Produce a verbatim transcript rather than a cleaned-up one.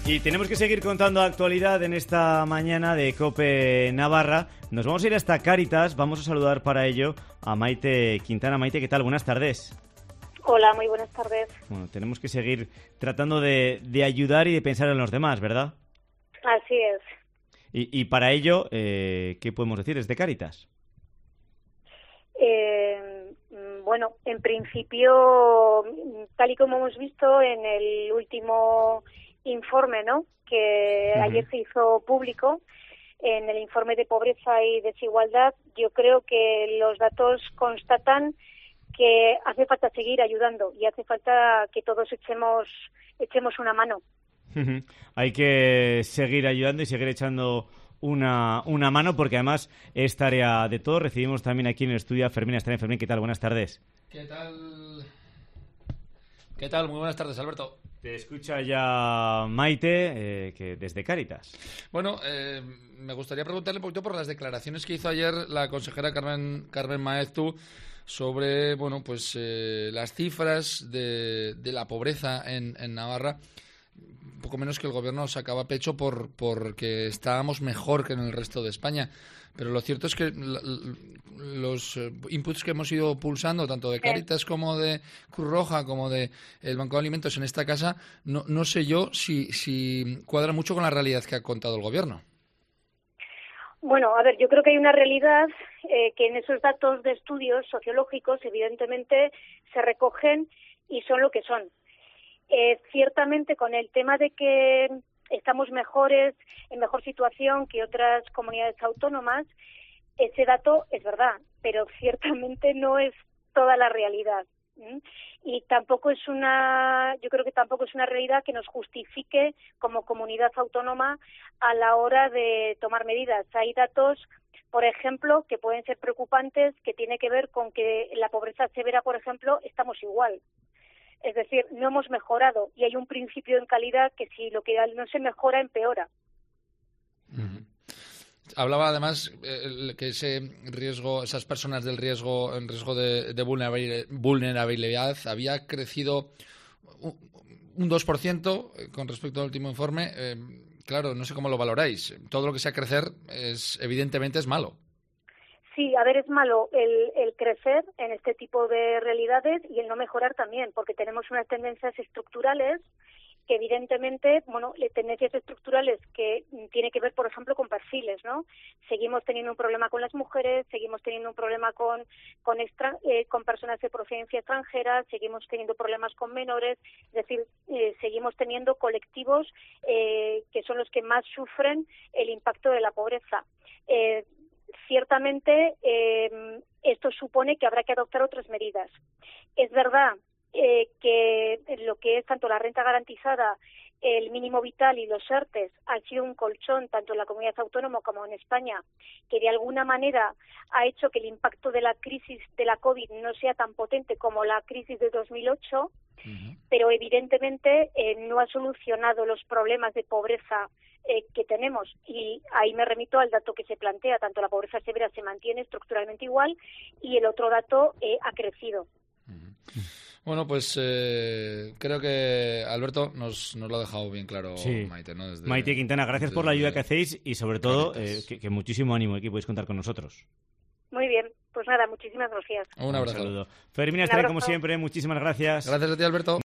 Y tenemos que seguir contando actualidad en esta mañana de COPE Navarra. Nos vamos a ir hasta Cáritas. Vamos a saludar para ello a Maite Quintana. Maite, ¿qué tal? Buenas tardes. Hola, muy buenas tardes. Bueno, tenemos que seguir tratando de, de ayudar y de pensar en los demás, ¿verdad? Así es. Y, y para ello, eh, ¿qué podemos decir desde Cáritas? Eh, bueno, en principio, tal y como hemos visto en el último informe, ¿no?, que uh-huh. ayer se hizo público, en el informe de pobreza y desigualdad, yo creo que los datos constatan que hace falta seguir ayudando y hace falta que todos echemos echemos una mano. Uh-huh. Hay que seguir ayudando y seguir echando una, una mano, porque además es tarea de todos. Recibimos también aquí en el estudio a Fermín Estrella. Fermín, ¿qué tal? Buenas tardes. ¿Qué tal? ¿Qué tal? Muy buenas tardes, Alberto. Te escucha ya Maite, eh, que desde Cáritas. Bueno, eh, me gustaría preguntarle un poquito por las declaraciones que hizo ayer la consejera Carmen, Carmen Maeztu sobre, bueno, pues eh, las cifras de, de la pobreza en, en Navarra. Un poco menos que el gobierno sacaba pecho por porque estábamos mejor que en el resto de España. Pero lo cierto es que la, los inputs que hemos ido pulsando, tanto de Cáritas como de Cruz Roja, como de el Banco de Alimentos en esta casa, no, no sé yo si, si cuadra mucho con la realidad que ha contado el gobierno. Bueno, a ver, yo creo que hay una realidad eh, que en esos datos de estudios sociológicos evidentemente se recogen y son lo que son. Eh, ciertamente con el tema de que estamos mejores, en mejor situación que otras comunidades autónomas, ese dato es verdad, pero ciertamente no es toda la realidad. ¿Mm? Y tampoco es una, yo creo que tampoco es una realidad que nos justifique como comunidad autónoma a la hora de tomar medidas. Hay datos, por ejemplo, que pueden ser preocupantes, que tiene que ver con que en la pobreza severa, por ejemplo, estamos igual. Es decir, no hemos mejorado y hay un principio en calidad que si lo que no se mejora, empeora. Uh-huh. Hablaba además eh, que ese riesgo, esas personas del riesgo, en riesgo de, de vulnerabilidad había crecido un dos por ciento con respecto al último informe. Eh, claro, no sé cómo lo valoráis. Todo lo que sea crecer es evidentemente es malo. Sí, a ver, es malo el, el crecer en este tipo de realidades y el no mejorar también, porque tenemos unas tendencias estructurales que evidentemente, bueno, tendencias estructurales que tiene que ver, por ejemplo, con perfiles, ¿no? Seguimos teniendo un problema con las mujeres, seguimos teniendo un problema con con, extra, eh, con personas de procedencia extranjera, seguimos teniendo problemas con menores, es decir, eh, seguimos teniendo colectivos eh, que son los que más sufren el impacto de la pobreza. Eh, Ciertamente, eh, esto supone que habrá que adoptar otras medidas. Es verdad eh, que lo que es tanto la renta garantizada, el mínimo vital y los ERTES han sido un colchón tanto en la comunidad autónoma como en España, que de alguna manera ha hecho que el impacto de la crisis de la COVID no sea tan potente como la crisis de dos mil ocho, uh-huh. pero evidentemente eh, no ha solucionado los problemas de pobreza eh, que tenemos. Y ahí me remito al dato que se plantea, tanto la pobreza severa se mantiene estructuralmente igual y el otro dato eh, ha crecido. Uh-huh. Bueno, pues eh, creo que Alberto nos, nos lo ha dejado bien claro, sí. Maite, ¿no? Desde, Maite Quintana, gracias por la ayuda que hacéis y sobre todo eh, que, que muchísimo ánimo y que podéis contar con nosotros. Muy bien, pues nada, muchísimas gracias. Un abrazo. Un saludo. Fermín Estrella, como siempre, muchísimas gracias. Gracias a ti, Alberto.